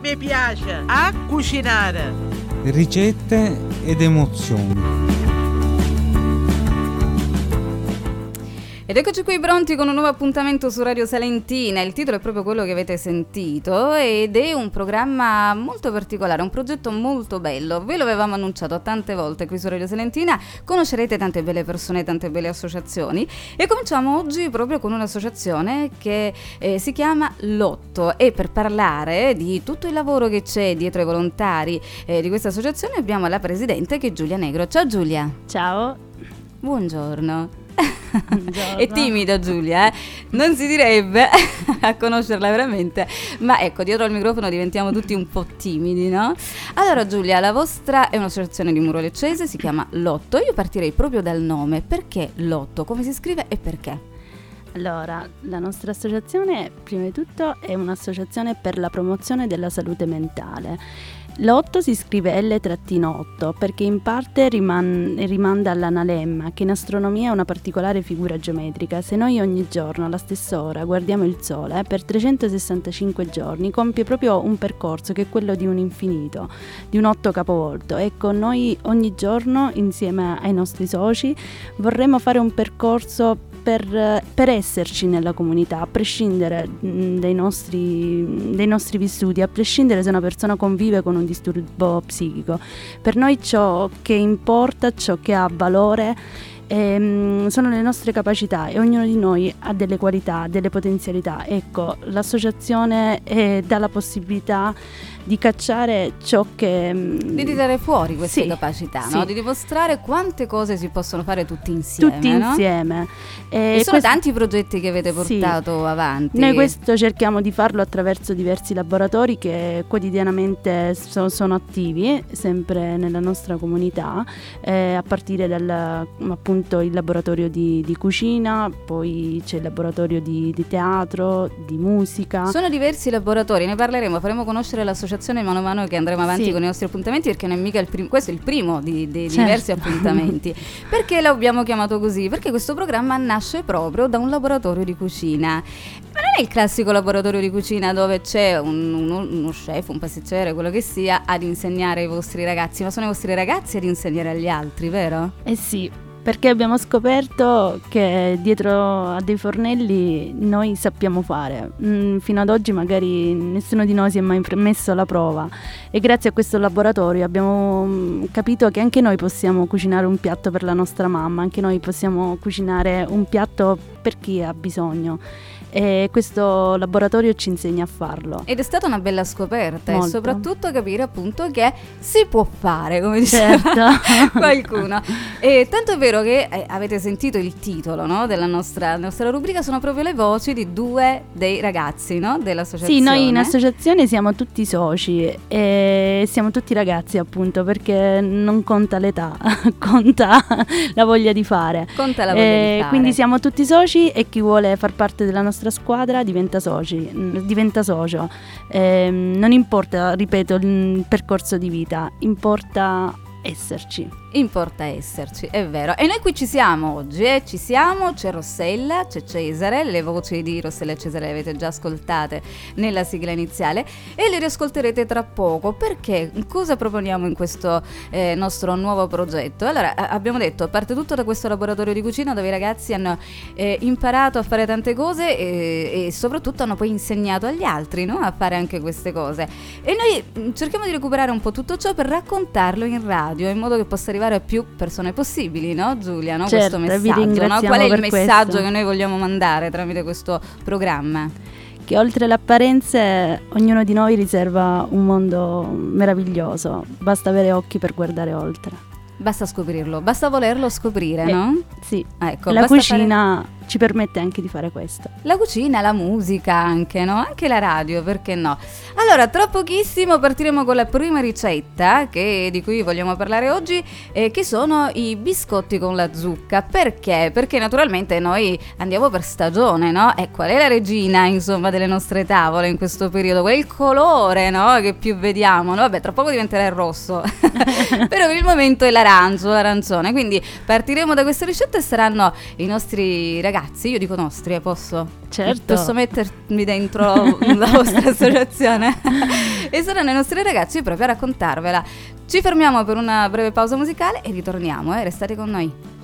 mi piace a cucinare. Ricette ed emozioni. Ed eccoci qui pronti con un nuovo appuntamento su Radio Salentina. Il titolo è proprio quello che avete sentito ed è un programma molto particolare, un progetto molto bello. Ve lo avevamo annunciato tante volte qui su Radio Salentina, conoscerete tante belle persone, tante belle associazioni e cominciamo oggi proprio con un'associazione che si chiama Lotto, e per parlare di tutto il lavoro che c'è dietro ai volontari di questa associazione abbiamo la presidente, che è Giulia Negro. Ciao Giulia. Ciao. Buongiorno. È timida Giulia, non si direbbe a conoscerla veramente, ma ecco, dietro al microfono diventiamo tutti un po' timidi, no? Allora Giulia, la vostra è un'associazione di Muro Leccese, si chiama Lotto. Io partirei proprio dal nome. Perché Lotto? Come si scrive e perché? Allora, la nostra associazione, prima di tutto, è un'associazione per la promozione della salute mentale. L'8 si scrive L-8 perché in parte rimanda all'analemma, che in astronomia è una particolare figura geometrica. Se noi ogni giorno alla stessa ora guardiamo il Sole, per 365 giorni compie proprio un percorso che è quello di un infinito, di un 8 capovolto. Ecco, noi ogni giorno insieme ai nostri soci vorremmo fare un percorso per esserci nella comunità, a prescindere dai nostri vissuti, a prescindere se una persona convive con un disturbo psichico. Per noi ciò che importa, ciò che ha valore sono le nostre capacità, e ognuno di noi ha delle qualità, delle potenzialità. Ecco, l'associazione dà la possibilità di cacciare ciò che di tirare fuori queste sì, capacità, sì. No? Di dimostrare quante cose si possono fare tutti insieme, no? E sono tanti progetti che avete portato avanti. Noi questo cerchiamo di farlo attraverso diversi laboratori che quotidianamente sono attivi sempre nella nostra comunità, a partire dal appunto il laboratorio di cucina, poi c'è il laboratorio di teatro, di musica. Sono diversi laboratori, ne parleremo, faremo conoscere l'associazione mano a mano che andremo avanti sì. con i nostri appuntamenti, perché non è mica questo è il primo di certo. diversi appuntamenti. Perché l'abbiamo chiamato così? Perché questo programma nasce proprio da un laboratorio di cucina. Ma non è il classico laboratorio di cucina dove c'è uno chef, un pasticcere, quello che sia, ad insegnare ai vostri ragazzi, ma sono i vostri ragazzi ad insegnare agli altri, vero? Eh sì, perché abbiamo scoperto che dietro a dei fornelli noi sappiamo fare. Fino ad oggi magari nessuno di noi si è mai messo alla prova, e grazie a questo laboratorio abbiamo capito che anche noi possiamo cucinare un piatto per la nostra mamma, anche noi possiamo cucinare un piatto per chi ha bisogno. E questo laboratorio ci insegna a farlo. Ed è stata una bella scoperta. Molto. E soprattutto capire appunto che si può fare, come diceva certo. qualcuno. E tanto è vero che avete sentito il titolo, no, della nostra rubrica, sono proprio le voci di due dei ragazzi, no, dell'associazione. Sì, noi in associazione siamo tutti soci e siamo tutti ragazzi, appunto, perché non conta l'età, conta la voglia di fare. Conta la voglia di fare. Quindi siamo tutti soci, e chi vuole far parte della nostra squadra diventa socio. Non importa, ripeto, il percorso di vita, importa esserci. Importa esserci, è vero. E noi qui ci siamo oggi, c'è Rossella, c'è Cesare, le voci di Rossella e Cesare le avete già ascoltate nella sigla iniziale e le riascolterete tra poco. Perché? Cosa proponiamo in questo nostro nuovo progetto? Allora, abbiamo detto, parte tutto da questo laboratorio di cucina dove i ragazzi hanno imparato a fare tante cose e soprattutto hanno poi insegnato agli altri, no? A fare anche queste cose. E noi cerchiamo di recuperare un po' tutto ciò per raccontarlo in radio, in modo che possa arrivare a più persone possibili, no Giulia? No? Certo, Questo vi messaggio, ringraziamo no? Qual è il per messaggio questo. che noi vogliamo mandare tramite questo programma? Che oltre le apparenze ognuno di noi riserva un mondo meraviglioso, basta avere occhi per guardare oltre. Basta scoprirlo, basta volerlo scoprire, no? Sì, Ecco, la basta cucina ci permette anche di fare questo. La cucina, la musica anche, no? Anche la radio, perché no? Allora, tra pochissimo partiremo con la prima ricetta di cui vogliamo parlare oggi, che sono i biscotti con la zucca. Perché? Perché naturalmente noi andiamo per stagione, no? E qual è la regina, insomma, delle nostre tavole in questo periodo? Qual è il colore, no? Che più vediamo, no? Vabbè, tra poco diventerà il rosso, però per il momento è l'arancione. Quindi partiremo da questa ricetta e saranno i nostri ragazzi ragazzi, io dico nostri, posso? Certo. Posso mettermi dentro la vostra associazione? E saranno i nostri ragazzi proprio a raccontarvela. Ci fermiamo per una breve pausa musicale e ritorniamo, restate con noi.